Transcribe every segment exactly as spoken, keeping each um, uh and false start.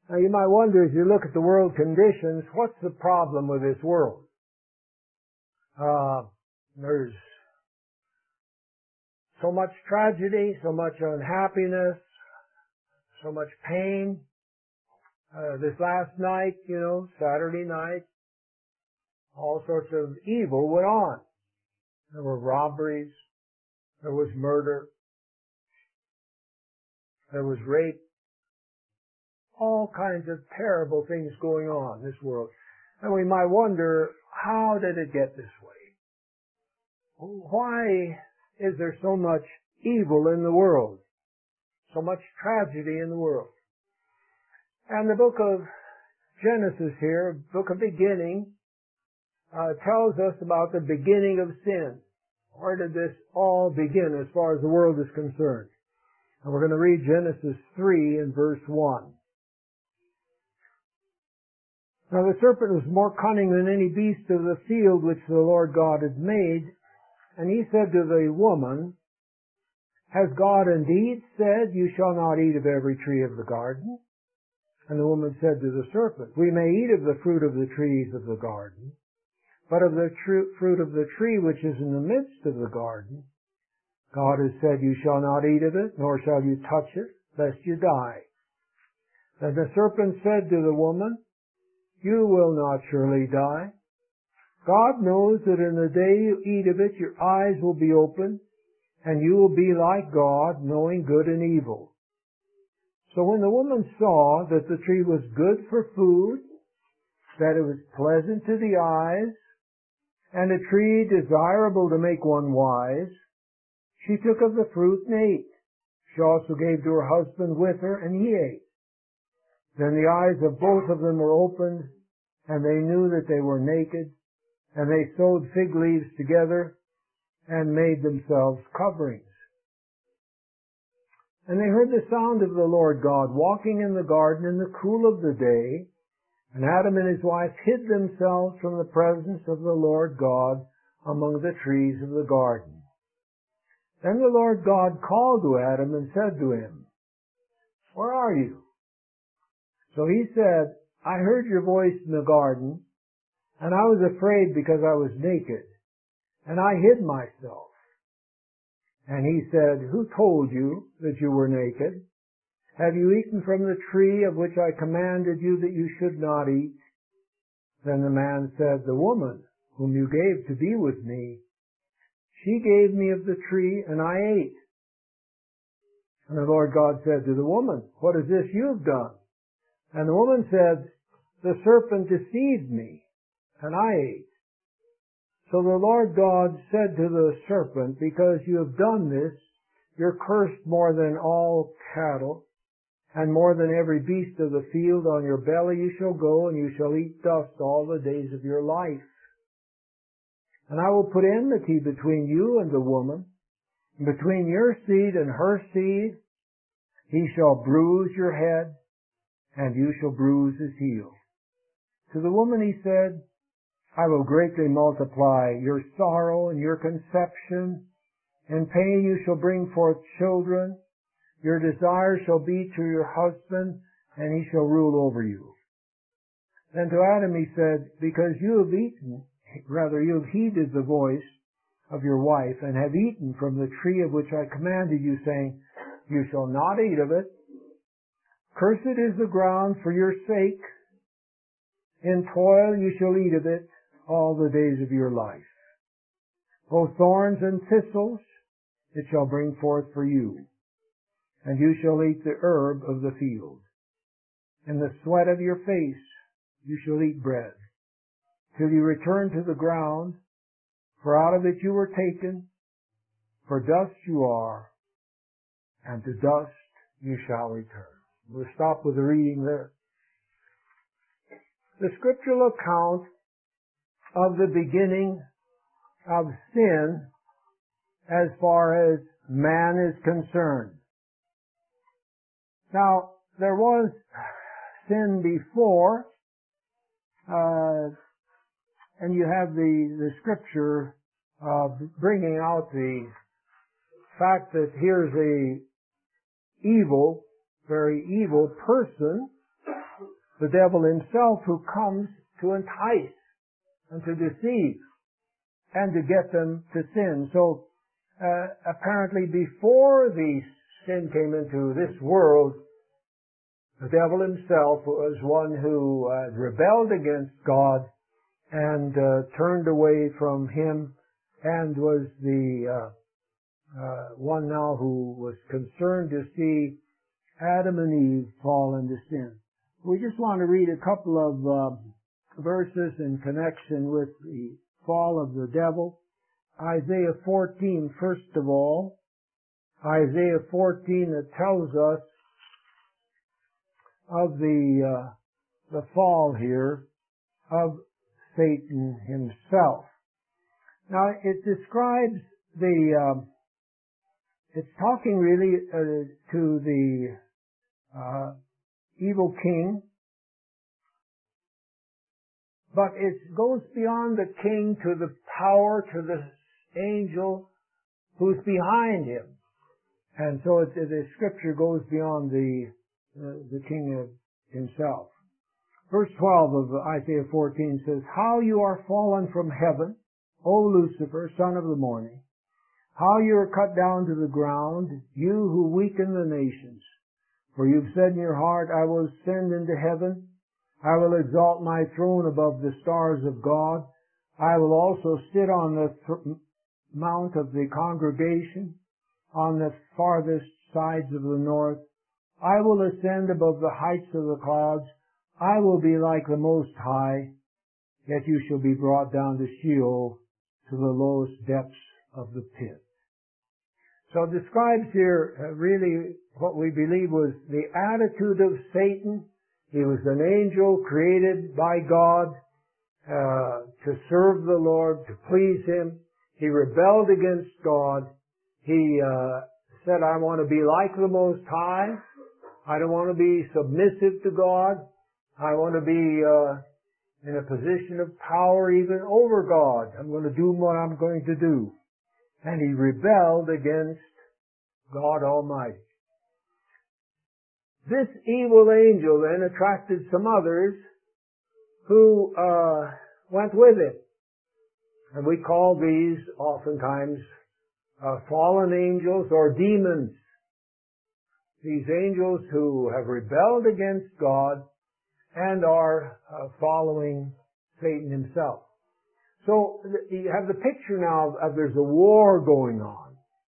Now you might wonder, as you look at the world conditions, what's the problem with this world? Uh, there's so much tragedy, so much unhappiness, so much pain. Uh, this last night, you know, Saturday night, all sorts of evil went on. There were robberies, there was murder, there was rape, all kinds of terrible things going on in this world. And we might wonder, how did it get this way? Why is there so much evil in the world? So much tragedy in the world? And the book of Genesis here, book of beginning, uh, tells us about the beginning of sin. Where did this all begin as far as the world is concerned? And we're going to read Genesis three and verse one. Now the serpent was more cunning than any beast of the field which the Lord God had made. And he said to the woman, Has God indeed said, You shall not eat of every tree of the garden? And the woman said to the serpent, We may eat of the fruit of the trees of the garden, but of the tr- fruit of the tree which is in the midst of the garden, God has said, You shall not eat of it, nor shall you touch it, lest you die. Then the serpent said to the woman, You will not surely die. God knows that in the day you eat of it, your eyes will be opened, and you will be like God, knowing good and evil. So when the woman saw that the tree was good for food, that it was pleasant to the eyes, and a tree desirable to make one wise, she took of the fruit and ate. She also gave to her husband with her, and he ate. Then the eyes of both of them were opened, and they knew that they were naked, and they sewed fig leaves together and made themselves coverings. And they heard the sound of the Lord God walking in the garden in the cool of the day, and Adam and his wife hid themselves from the presence of the Lord God among the trees of the garden. Then the Lord God called to Adam and said to him, Where are you? So he said, I heard your voice in the garden, and I was afraid because I was naked, and I hid myself. And he said, Who told you that you were naked? Have you eaten from the tree of which I commanded you that you should not eat? Then the man said, The woman whom you gave to be with me, she gave me of the tree, and I ate. And the Lord God said to the woman, What is this you have done? And the woman said, The serpent deceived me, and I ate. So the Lord God said to the serpent, Because you have done this, you're cursed more than all cattle, and more than every beast of the field. On your belly you shall go, and you shall eat dust all the days of your life. And I will put enmity between you and the woman, and between your seed and her seed. He shall bruise your head, and you shall bruise his heel. To the woman he said, I will greatly multiply your sorrow and your conception. In pain you shall bring forth children. Your desire shall be to your husband, and he shall rule over you. Then to Adam he said, Because you have eaten, rather you have heeded the voice of your wife, and have eaten from the tree of which I commanded you, saying, You shall not eat of it. Cursed is the ground for your sake. In toil you shall eat of it all the days of your life. Both thorns and thistles it shall bring forth for you, and you shall eat the herb of the field. In the sweat of your face you shall eat bread, till you return to the ground, for out of it you were taken, for dust you are, and to dust you shall return. We'll stop with the reading there. The scriptural account of the beginning of sin as far as man is concerned. Now, there was sin before, uh, and you have the, the scripture uh, bringing out the fact that here's a evil, very evil person the devil himself, who comes to entice and to deceive and to get them to sin. So uh, apparently before the sin came into this world, the devil himself was one who uh, rebelled against God and uh, turned away from Him, and was the uh, uh, one now who was concerned to see Adam and Eve fall into sin. We just want to read a couple of uh, verses in connection with the fall of the devil. Isaiah fourteen, first of all. Isaiah fourteen, that tells us of the uh, the fall here of Satan himself. Now it describes the um, it's talking really uh, to the uh, evil king, but it goes beyond the king to the power, to the angel who's behind him, and so it, the scripture goes beyond the uh, the king himself. Verse twelve of Isaiah fourteen says, "How you are fallen from heaven, O Lucifer, son of the morning! How you are cut down to the ground, you who weaken the nations! For you've said in your heart, I will ascend into heaven. I will exalt my throne above the stars of God. I will also sit on the th- mount of the congregation, on the farthest sides of the north. I will ascend above the heights of the clouds. I will be like the Most High, yet you shall be brought down to Sheol, to the lowest depths of the pit." So it describes here uh, really what we believe was the attitude of Satan. He was an angel created by God uh, to serve the Lord, to please Him. He rebelled against God. He uh, said, I want to be like the Most High. I don't want to be submissive to God. I want to be uh, in a position of power even over God. I'm going to do what I'm going to do. And he rebelled against God Almighty. This evil angel then attracted some others who uh, went with him. And we call these oftentimes uh, fallen angels or demons. These angels who have rebelled against God and are uh, following Satan himself. So you have the picture now of there's a war going on,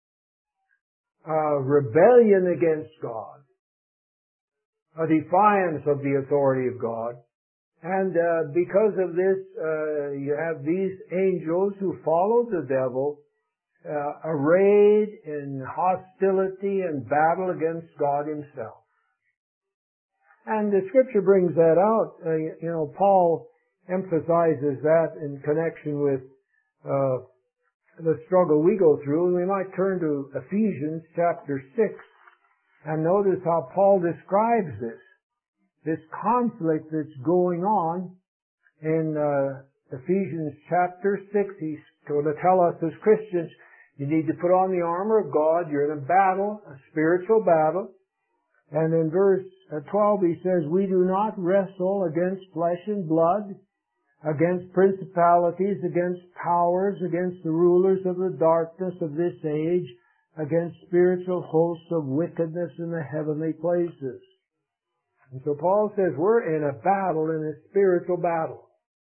a rebellion against God, a defiance of the authority of God, and uh, because of this, uh, you have these angels who followed the devil, uh, arrayed in hostility and battle against God Himself. And the Scripture brings that out. Uh, you know, Paul emphasizes that in connection with uh, the struggle we go through. And we might turn to Ephesians chapter six and notice how Paul describes this, this conflict that's going on in uh, Ephesians chapter six. He's going to tell us as Christians, you need to put on the armor of God. You're in a battle, a spiritual battle. And in verse twelve he says, we do not wrestle against flesh and blood, against principalities, against powers, against the rulers of the darkness of this age, against spiritual hosts of wickedness in the heavenly places. And so Paul says we're in a battle, in a spiritual battle.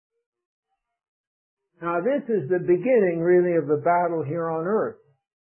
Now this is the beginning really of the battle here on earth.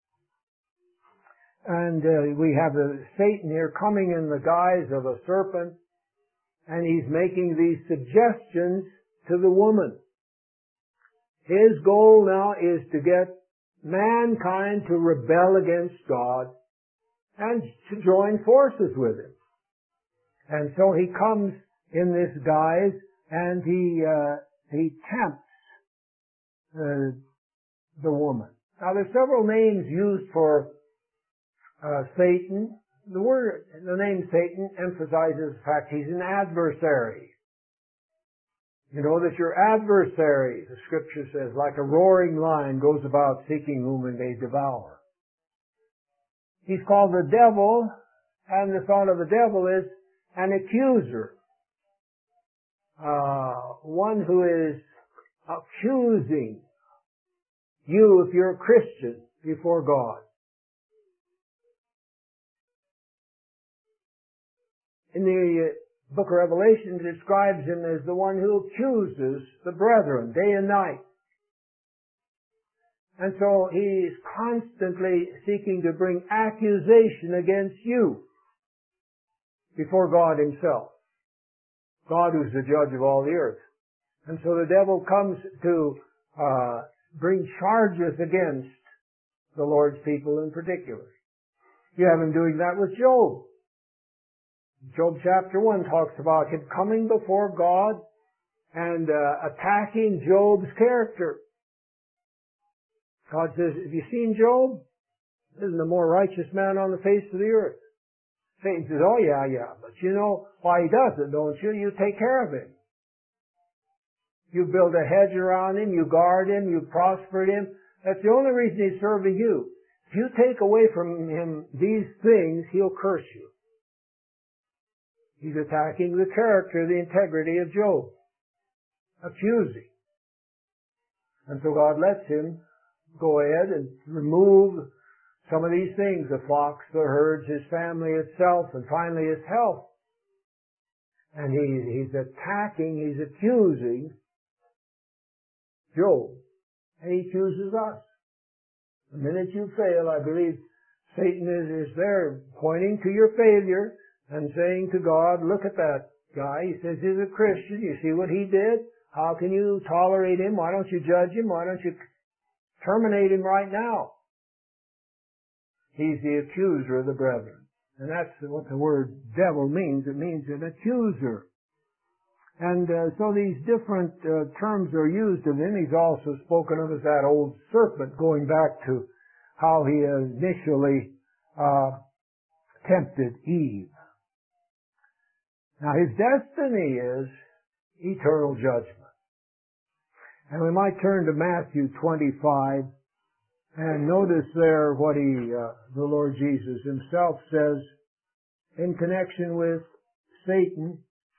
And uh, we have uh, Satan here coming in the guise of a serpent, and he's making these suggestions to the woman. His goal now is to get mankind to rebel against God and to join forces with him. And so he comes in this guise, and he uh, he tempts uh, the woman. Now there's several names used for Uh, Satan. The word, the name Satan emphasizes the fact he's an adversary. You know that your adversary, the Scripture says, like a roaring lion goes about seeking whom he may devour. He's called the devil, and the thought of the devil is an accuser. uh, one who is accusing you if you're a Christian before God. In the book of Revelation, it describes him as the one who accuses the brethren day and night. And so he's constantly seeking to bring accusation against you before God himself. God who's the judge of all the earth. And so the devil comes to uh, bring charges against the Lord's people in particular. You have him doing that with Job. Job chapter one talks about him coming before God and uh, attacking Job's character. God says, have you seen Job? Isn't the more righteous man on the face of the earth? Satan says, oh yeah, yeah, but you know why he does it, don't you? You take care of him. You build a hedge around him, you guard him, you prosper him. That's the only reason he's serving you. If you take away from him these things, he'll curse you. He's attacking the character, the integrity of Job. Accusing. And so God lets him go ahead and remove some of these things, the flocks, the herds, his family itself, and finally his health. And he, he's attacking, he's accusing Job. And he accuses us. The minute you fail, I believe Satan is, is there pointing to your failure and saying to God, look at that guy. He says he's a Christian. You see what he did? How can you tolerate him? Why don't you judge him? Why don't you terminate him right now? He's the accuser of the brethren. And that's what the word devil means. It means an accuser. And uh, so these different uh, terms are used of him. He's also spoken of as that old serpent, going back to how he initially uh, tempted Eve. Now his destiny is eternal judgment. And we might turn to Matthew twenty-five and notice there what he, uh, the Lord Jesus himself says in connection with Satan.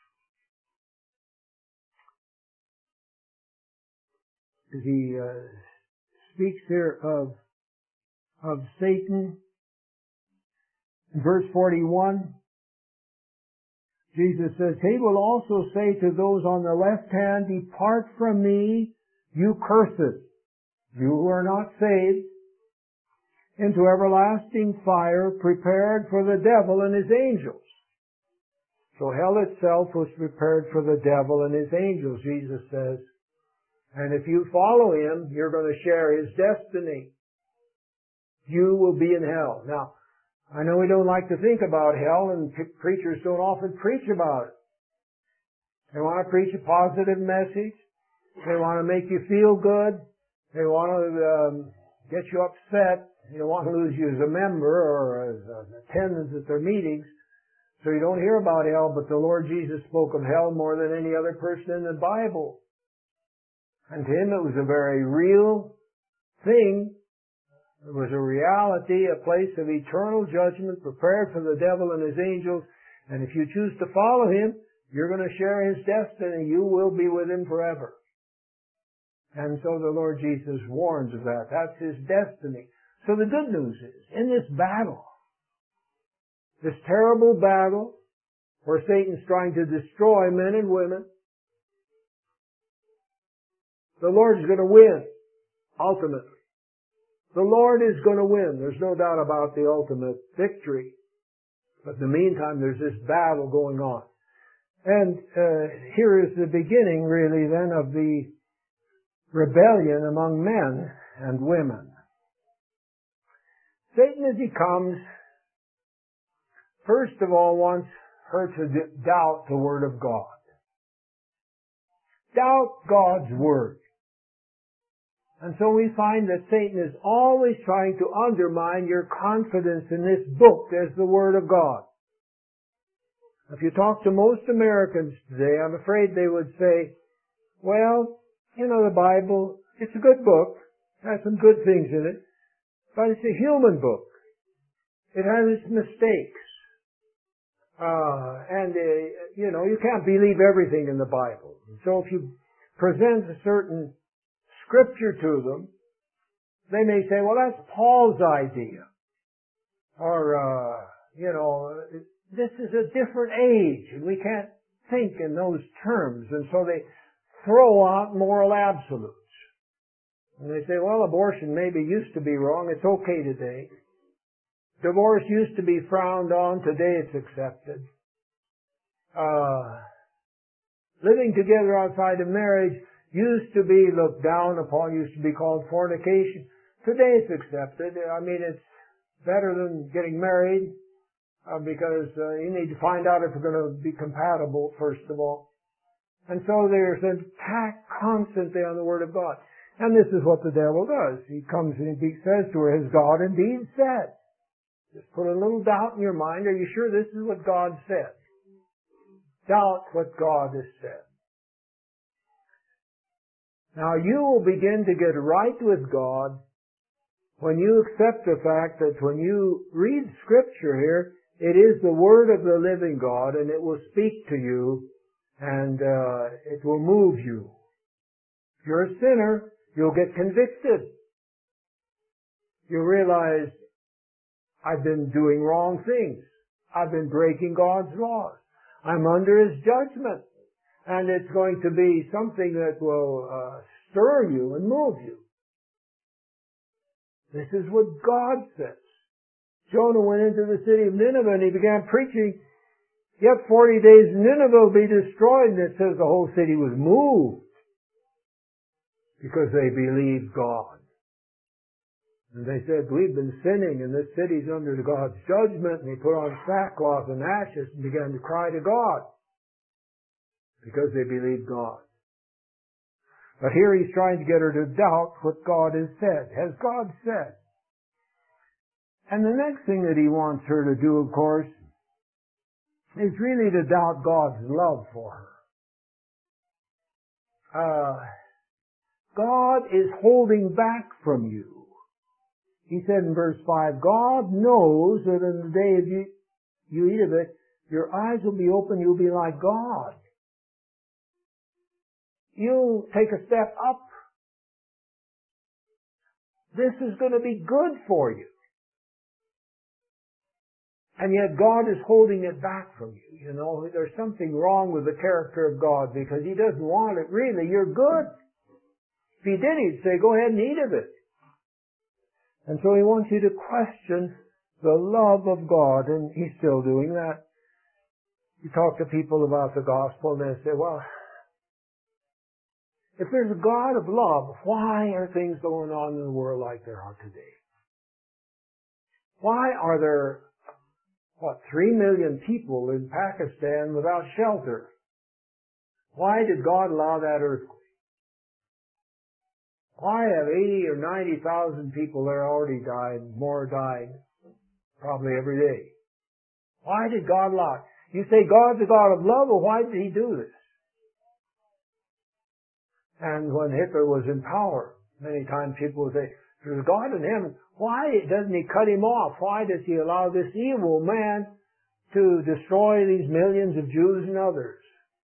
He uh, speaks here of of Satan. In verse forty-one, Jesus says, he will also say to those on the left hand, depart from me, you cursed, you who are not saved, into everlasting fire prepared for the devil and his angels. So hell itself was prepared for the devil and his angels, Jesus says. And if you follow him, you're going to share his destiny. You will be in hell. Now, I know we don't like to think about hell, and pre- preachers don't often preach about it. They want to preach a positive message. They want to make you feel good. They want to um, get you upset. They don't want to lose you as a member or as an attendance at their meetings. So you don't hear about hell, but the Lord Jesus spoke of hell more than any other person in the Bible. And to him it was a very real thing. It was a reality, a place of eternal judgment prepared for the devil and his angels. And if you choose to follow him, you're going to share his destiny. You will be with him forever. And so the Lord Jesus warns of that. That's his destiny. So the good news is, in this battle, this terrible battle where Satan's trying to destroy men and women, the Lord is going to win, ultimately. The Lord is going to win. There's no doubt about the ultimate victory. But in the meantime, there's this battle going on. And uh, here is the beginning, really, then, of the rebellion among men and women. Satan, as he comes, first of all wants her to doubt the Word of God. Doubt God's Word. And so we find that Satan is always trying to undermine your confidence in this book as the Word of God. If you talk to most Americans today, I'm afraid they would say, well, you know, the Bible, it's a good book, it has some good things in it, but it's a human book. It has its mistakes. Uh, and, uh, you know, you can't believe everything in the Bible. So if you present a certain scripture to them, they may say, well, that's Paul's idea. Or, uh, you know, this is a different age, and we can't think in those terms. And so they throw out moral absolutes. And they say, well, abortion maybe used to be wrong. It's okay today. Divorce used to be frowned on. Today it's accepted. Uh, living together outside of marriage used to be looked down upon, used to be called fornication. Today it's accepted. I mean, it's better than getting married uh, because uh, you need to find out if you're going to be compatible, first of all. And so there's an attack constantly on the Word of God. And this is what the devil does. He comes and he says to her, has God indeed said? Just put a little doubt in your mind. Are you sure this is what God said? Doubt what God has said. Now you will begin to get right with God when you accept the fact that when you read Scripture here, it is the Word of the living God, and it will speak to you, and uh, it will move you. If you're a sinner, you'll get convicted. You'll realize, I've been doing wrong things. I've been breaking God's laws. I'm under His judgment. And it's going to be something that will uh, stir you and move you. This is what God says. Jonah went into the city of Nineveh and he began preaching, yet forty days Nineveh will be destroyed. And it says the whole city was moved because they believed God. And they said, we've been sinning and this city's under God's judgment. And they put on sackcloth and ashes and began to cry to God because they believed God. But here he's trying to get her to doubt what God has said. Has God said? And the next thing that he wants her to do, of course, is really to doubt God's love for her. Uh, God is holding back from you. He said in verse five, God knows that in the day of you, you eat of it, your eyes will be open, you'll be like God. You'll take a step up. This is going to be good for you. And yet God is holding it back from you. You know, there's something wrong with the character of God because He doesn't want it. Really, you're good. If He did, He'd say, go ahead and eat of it. And so He wants you to question the love of God, and He's still doing that. You talk to people about the gospel, and they say, well, if there's a God of love, why are things going on in the world like there are today? Why are there, what, three million people in Pakistan without shelter? Why did God allow that earthquake? Why have eighty or ninety thousand people there already died, more died, probably every day? Why did God allow it? You say God's a God of love, well, why did He do this? And when Hitler was in power, many times people would say, there's God in Him. Why doesn't He cut him off? Why does He allow this evil man to destroy these millions of Jews and others?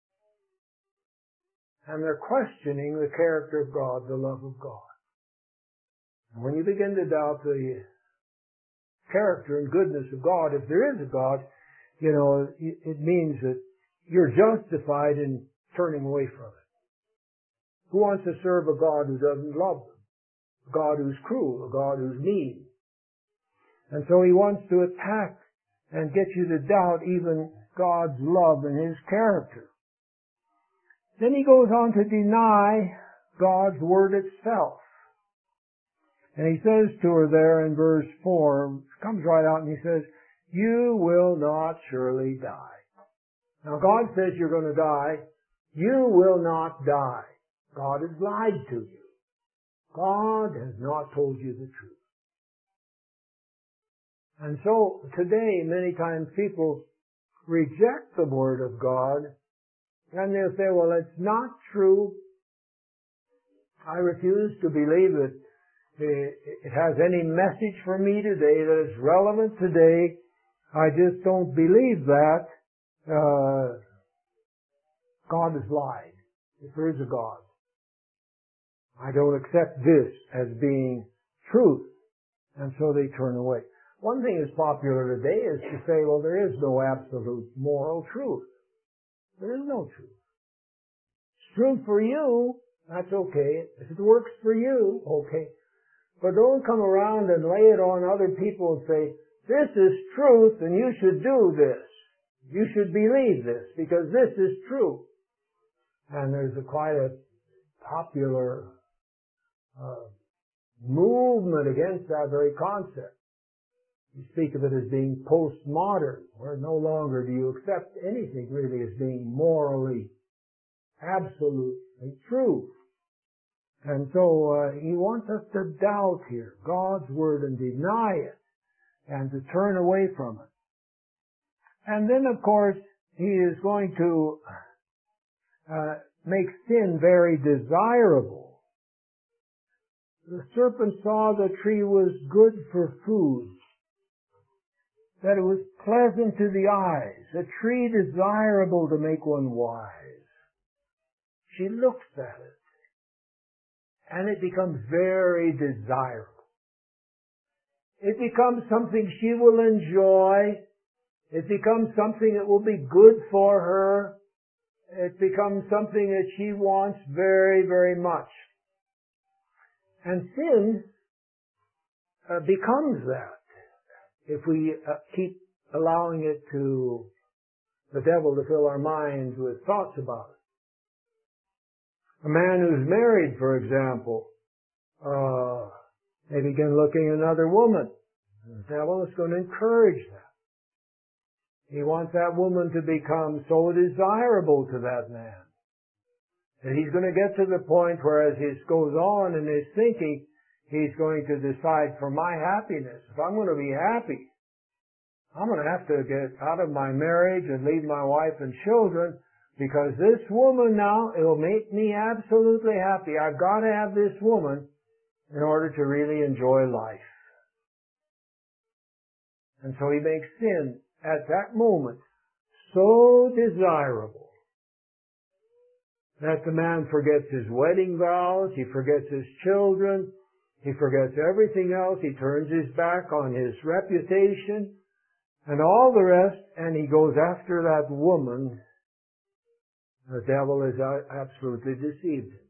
And they're questioning the character of God, the love of God. And when you begin to doubt the character and goodness of God, if there is a God, you know, it means that you're justified in turning away from it. Who wants to serve a God who doesn't love them? A God who's cruel, a God who's mean. And so He wants to attack and get you to doubt even God's love and His character. Then he goes on to deny God's Word itself. And he says to her there in verse four, comes right out and he says, you will not surely die. Now God says you're going to die. You will not die. God has lied to you. God has not told you the truth. And so today many times people reject the Word of God. And they'll say, well, it's not true. I refuse to believe that it has any message for me today, that it's relevant today. I just don't believe that. uh, God has lied, if there is a God. I don't accept this as being truth. And so they turn away. One thing that's popular today is to say, well, there is no absolute moral truth. There is no truth. It's true for you, that's okay. If it works for you, okay. But don't come around and lay it on other people and say, this is truth and you should do this. You should believe this because this is true. And there's a quite a popular uh, movement against that very concept. You speak of it as being postmodern, where no longer do you accept anything really as being morally, absolutely true. And so uh, he wants us to doubt here God's Word and deny it and to turn away from it. And then, of course, he is going to uh, make sin very desirable. The serpent saw the tree was good for food, that it was pleasant to the eyes, a tree desirable to make one wise. She looks at it, and it becomes very desirable. It becomes something she will enjoy. It becomes something that will be good for her. It becomes something that she wants very, very much. And sin uh, becomes that if we uh, keep allowing it to, the devil to fill our minds with thoughts about it. A man who's married, for example, uh, they begin looking at another woman. The devil is going to encourage that. He wants that woman to become so desirable to that man that he's going to get to the point where, as he goes on in his thinking, he's going to decide, for my happiness, if I'm going to be happy, I'm going to have to get out of my marriage and leave my wife and children, because this woman now, it'll make me absolutely happy. I've got to have this woman in order to really enjoy life. And so he makes sin at that moment so desirable that the man forgets his wedding vows, he forgets his children, he forgets everything else, he turns his back on his reputation and all the rest, and he goes after that woman. The devil has absolutely deceived him.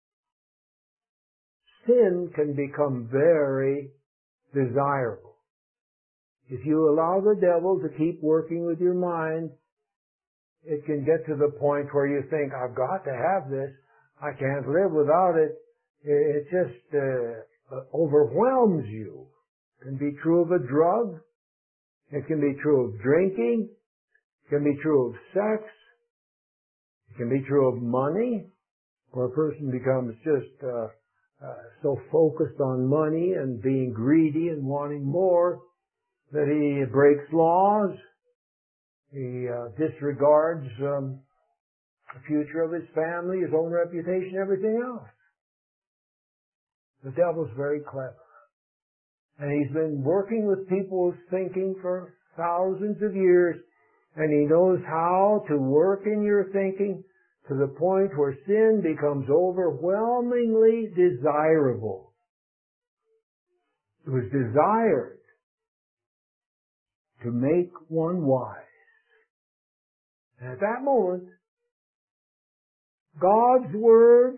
Sin can become very desirable. If you allow the devil to keep working with your mind, it can get to the point where you think, I've got to have this. I can't live without it. It just uh, overwhelms you. It can be true of a drug. It can be true of drinking. It can be true of sex. It can be true of money, where a person becomes just uh, uh, so focused on money and being greedy and wanting more that he breaks laws. He uh, disregards um, the future of his family, his own reputation, everything else. The devil's very clever. And he's been working with people's thinking for thousands of years, and he knows how to work in your thinking to the point where sin becomes overwhelmingly desirable. It was desired to make one wise. And at that moment, God's Word,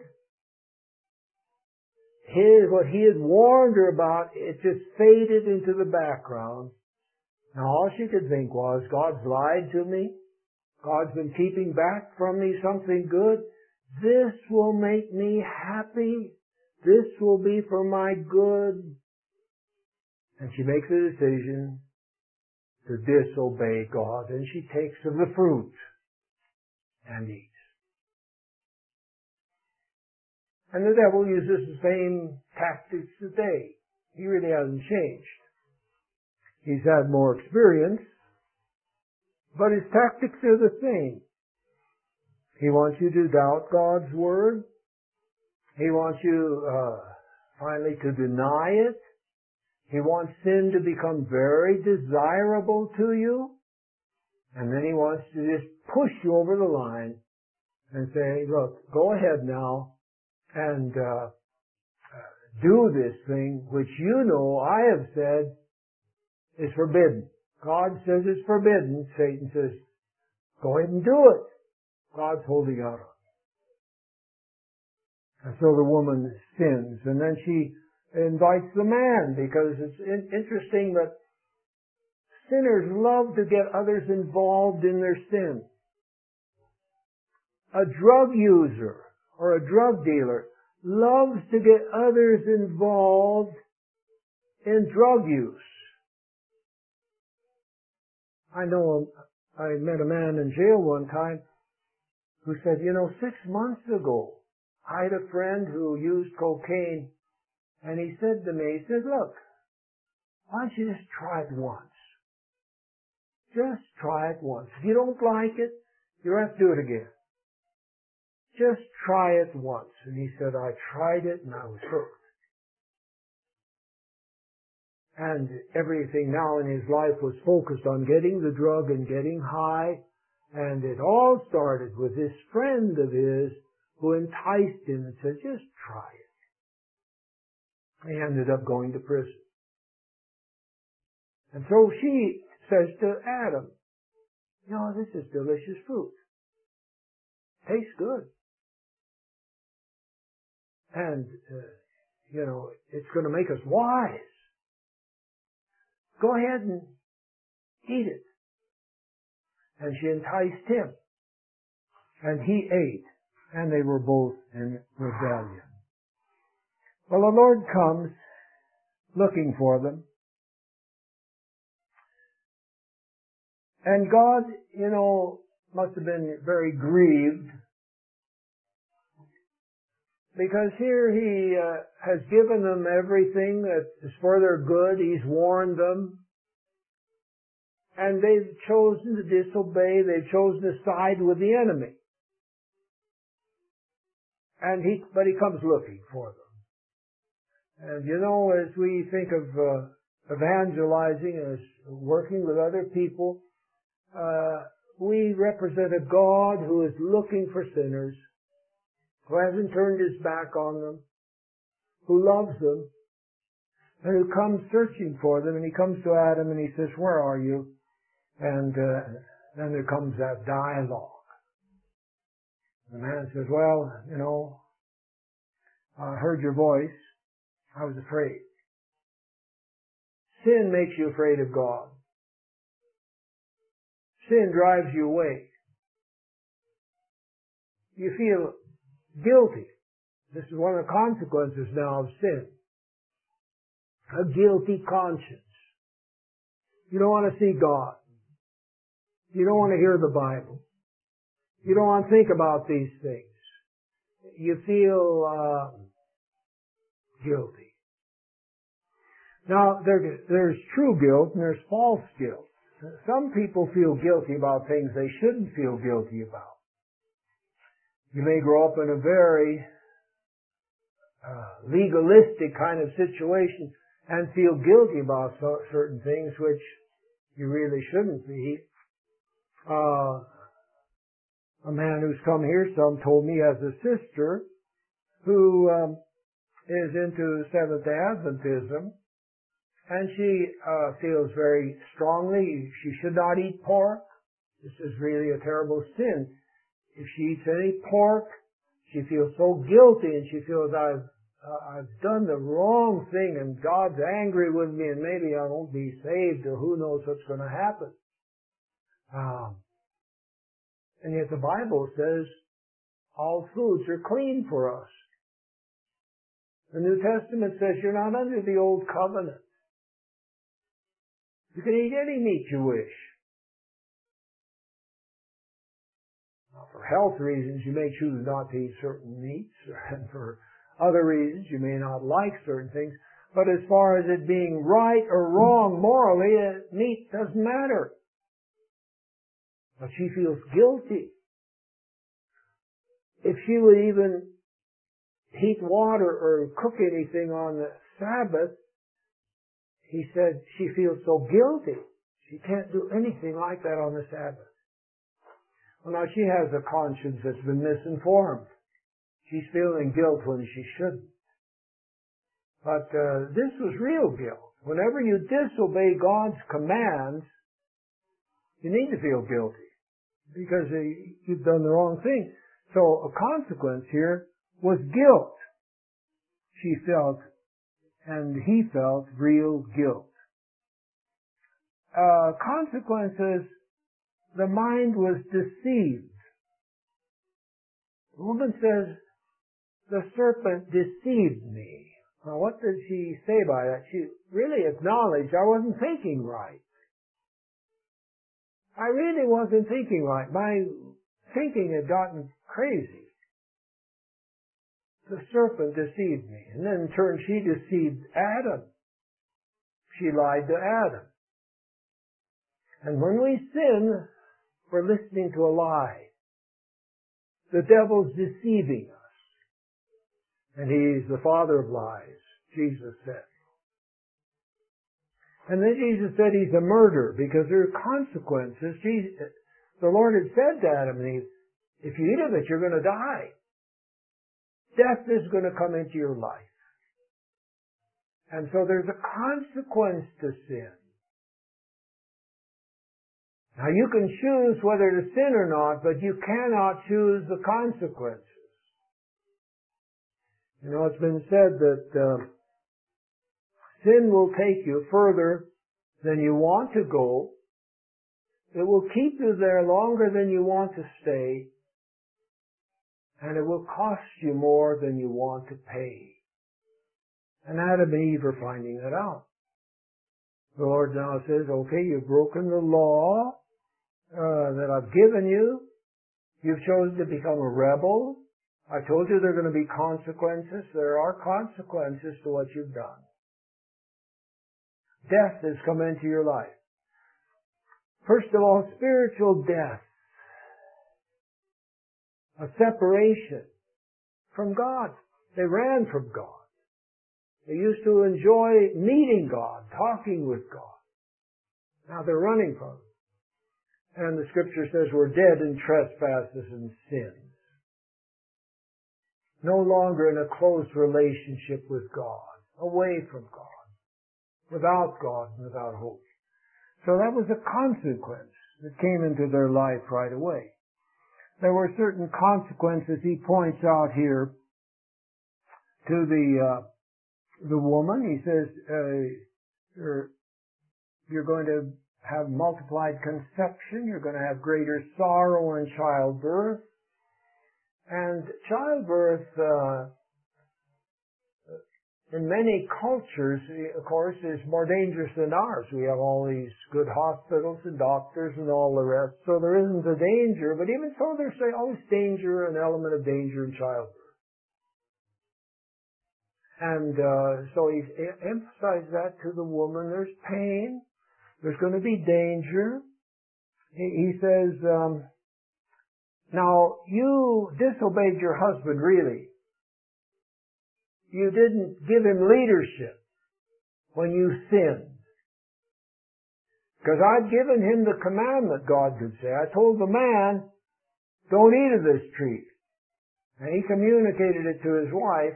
his, what he had warned her about, it just faded into the background. Now all she could think was, God's lied to me. God's been keeping back from me something good. This will make me happy. This will be for my good. And she makes a decision to disobey God, and she takes of the fruit and eats. And the devil uses the same tactics today. He really hasn't changed. He's had more experience, but his tactics are the same. He wants you to doubt God's Word. He wants you uh, finally to deny it. He wants sin to become very desirable to you. And then he wants to just push you over the line and say, look, go ahead now and uh, do this thing which you know I have said is forbidden. God says it's forbidden. Satan says, go ahead and do it. God's holding out on it. And so the woman sins. And then she invites the man, because it's in- interesting that sinners love to get others involved in their sin. A drug user or a drug dealer loves to get others involved in drug use. I know I met a man in jail one time who said, you know, six months ago, I had a friend who used cocaine, and he said to me, he said, look, why don't you just try it once? Just try it once. If you don't like it, you have to do it again. Just try it once. And he said, I tried it and I was hooked. And everything now in his life was focused on getting the drug and getting high. And it all started with this friend of his who enticed him and said, just try it. He ended up going to prison. And so she says to Adam, you know, this is delicious fruit. Tastes good. And, uh, you know, it's going to make us wise. Go ahead and eat it. And she enticed him. And he ate. And they were both in rebellion. Well, the Lord comes looking for them. And God, you know, must have been very grieved, because here He uh, has given them everything that is for their good. He's warned them. And they've chosen to disobey. They've chosen to side with the enemy. And he, but He comes looking for them. And you know, as we think of uh, evangelizing, as working with other people, uh, we represent a God who is looking for sinners, who hasn't turned His back on them, who loves them, and who comes searching for them. And He comes to Adam and He says, where are you? And uh, then there comes that dialogue. The man says, well, you know, I heard your voice. I was afraid. Sin makes you afraid of God. Sin drives you away. You feel guilty. This is one of the consequences now of sin. A guilty conscience. You don't want to see God. You don't want to hear the Bible. You don't want to think about these things. You feel uh, guilty. Now, there, there's true guilt and there's false guilt. Some people feel guilty about things they shouldn't feel guilty about. You may grow up in a very uh, legalistic kind of situation and feel guilty about so, certain things which you really shouldn't be. Uh, a man who's come here some told me he has a sister who um, is into Seventh-day Adventism, and she uh, feels very strongly she should not eat pork. This is really a terrible sin. If she eats any pork, she feels so guilty, and she feels I've uh, I've done the wrong thing, and God's angry with me, and maybe I won't be saved, or who knows what's going to happen. Um, and yet the Bible says all foods are clean for us. The New Testament says you're not under the old covenant. You can eat any meat you wish. Now, for health reasons, you may choose not to eat certain meats, and for other reasons, you may not like certain things. But as far as it being right or wrong morally, uh, meat doesn't matter. But she feels guilty. If she would even heat water or cook anything on the Sabbath, he said she feels so guilty. She can't do anything like that on the Sabbath. Well, now she has a conscience that's been misinformed. She's feeling guilt when she shouldn't. But uh, this was real guilt. Whenever you disobey God's commands, you need to feel guilty because uh, you've done the wrong thing. So a consequence here was guilt. She felt, and he felt, real guilt. Uh, consequences, the mind was deceived. The woman says, the serpent deceived me. Now what did she say by that? She really acknowledged, I wasn't thinking right. I really wasn't thinking right. My thinking had gotten crazy. The serpent deceived me. And then in turn she deceived Adam. She lied to Adam. And when we sin, we're listening to a lie. The devil's deceiving us. And he's the father of lies, Jesus said. And then Jesus said he's a murderer because there are consequences. Jesus, the Lord had said to Adam and Eve, if you eat of it, you're going to die. Death is going to come into your life. And so there's a consequence to sin. Now you can choose whether to sin or not, but you cannot choose the consequences. You know, it's been said that uh, sin will take you further than you want to go. It will keep you there longer than you want to stay. And it will cost you more than you want to pay. And Adam and Eve are finding that out. The Lord now says, okay, you've broken the law uh, that I've given you. You've chosen to become a rebel. I told you there are going to be consequences. There are consequences to what you've done. Death has come into your life. First of all, spiritual death. A separation from God. They ran from God. They used to enjoy meeting God, talking with God. Now they're running from Him. And the Scripture says we're dead in trespasses and sins. No longer in a close relationship with God. Away from God. Without God and without hope. So that was a consequence that came into their life right away. There were certain consequences he points out here to the uh, the woman. He says uh, you're, you're going to have multiplied conception. You're going to have greater sorrow in childbirth. And childbirth, uh, in many cultures, of course, is more dangerous than ours. We have all these good hospitals and doctors and all the rest, so there isn't a danger. But even so, there's always danger, an element of danger in childbirth. And uh, so he emphasized that to the woman. There's pain. There's going to be danger. He, he says, um, now, you disobeyed your husband, really. You didn't give him leadership when you sinned. Because I'd given him the commandment, God could say. I told the man, don't eat of this tree. And he communicated it to his wife.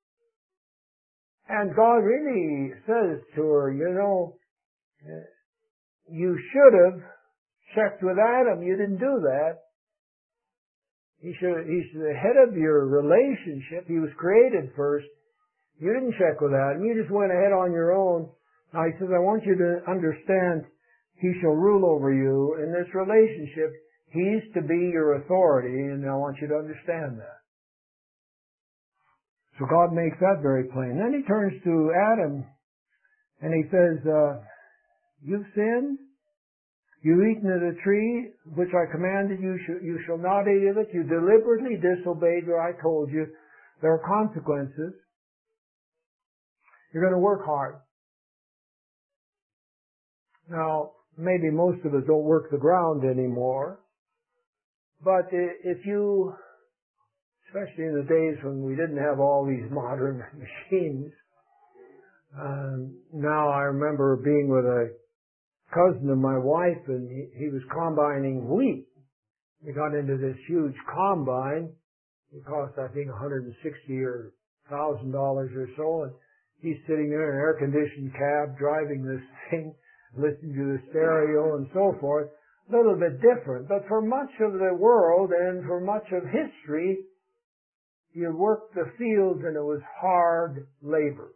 And God really says to her, you know, you should have checked with Adam. You didn't do that. He should, he's the head of your relationship. He was created first. You didn't check with Adam. You just went ahead on your own. Now he says, I want you to understand he shall rule over you. In this relationship, he's to be your authority, and I want you to understand that. So God makes that very plain. Then he turns to Adam, and he says, uh, you've sinned. You've eaten of the tree which I commanded you, you shall not eat of it. You deliberately disobeyed what I told you. There are consequences. You're going to work hard. Now, maybe most of us don't work the ground anymore. But if you, especially in the days when we didn't have all these modern machines, um, now I remember being with a cousin of my wife, and he, he was combining wheat. We got into this huge combine. It cost, I think, one hundred sixty or one thousand dollars or so, and he's sitting there in an air-conditioned cab driving this thing, listening to the stereo and so forth. A little bit different, but for much of the world and for much of history, you worked the fields and it was hard labor.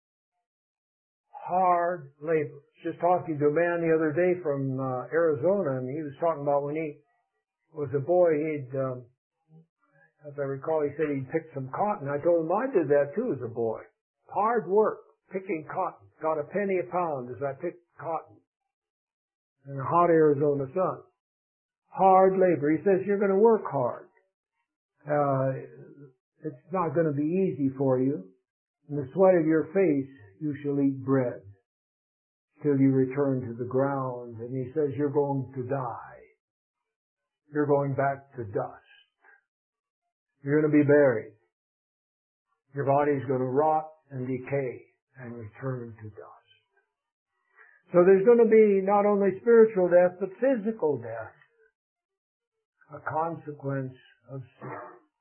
Hard labor. Just talking to a man the other day from uh, Arizona, and he was talking about when he was a boy, he'd, um, as I recall, he said he'd picked some cotton. I told him I did that too as a boy. Hard work, picking cotton. Got a penny a pound as I picked cotton in the hot Arizona sun. Hard labor. He says you're going to work hard. Uh, it's not going to be easy for you. In the sweat of your face you shall eat bread till you return to the ground. And he says you're going to die. You're going back to dust. You're going to be buried. Your body's going to rot and decay and return to dust. So there's going to be not only spiritual death, but physical death, a consequence of sin.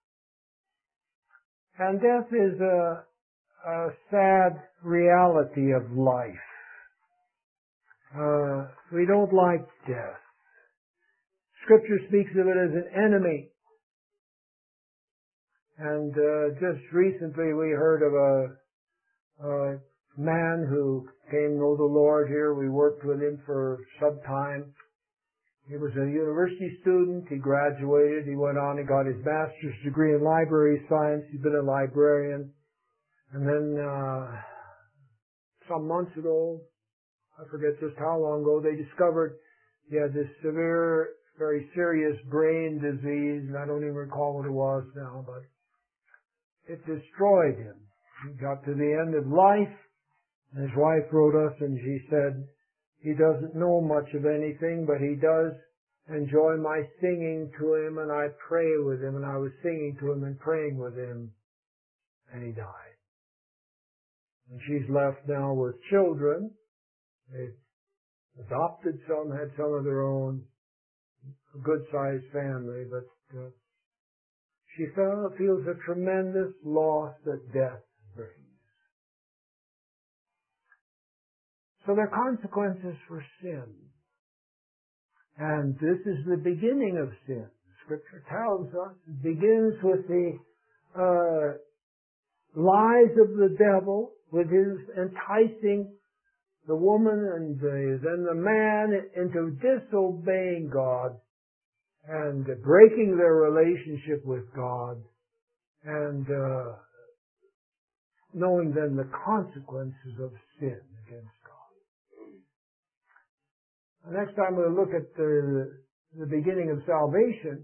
And death is a, a sad reality of life. Uh, we don't like death. Scripture speaks of it as an enemy. And uh, just recently we heard of a, a man who came to know the Lord here. We worked with him for some time. He was a university student. He graduated. He went on and got his master's degree in library science. He's been a librarian. And then uh, some months ago, I forget just how long ago, they discovered he had this severe, very serious brain disease, and I don't even recall what it was now, but it destroyed him. He got to the end of life, and his wife wrote us, and she said, he doesn't know much of anything, but he does enjoy my singing to him, and I pray with him, and I was singing to him and praying with him, and he died. And she's left now with children. They've adopted some, had some of their own, a good-sized family, but uh, she felt, feels a tremendous loss that death brings. So there are consequences for sin. And this is the beginning of sin. Scripture tells us it begins with the uh, lies of the devil, with his enticing the woman and the, then the man into disobeying God and breaking their relationship with God, and uh, knowing then the consequences of sin against God. The next time we'll look at the, the beginning of salvation,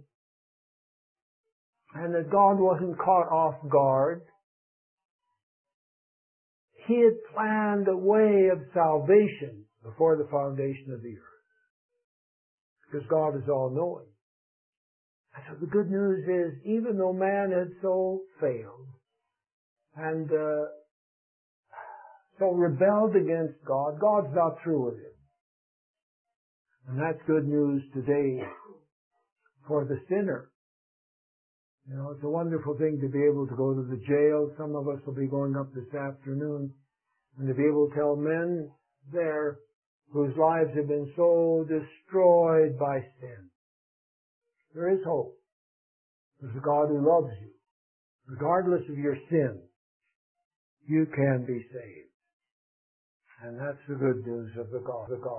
and that God wasn't caught off guard. He had planned a way of salvation before the foundation of the earth. Because God is all-knowing. And so the good news is, even though man had so failed, and uh, so rebelled against God, God's not through with him. And that's good news today for the sinner. You know, it's a wonderful thing to be able to go to the jail. Some of us will be going up this afternoon, and to be able to tell men there whose lives have been so destroyed by sin, there is hope. There's a God who loves you. Regardless of your sin, you can be saved. And that's the good news of the God.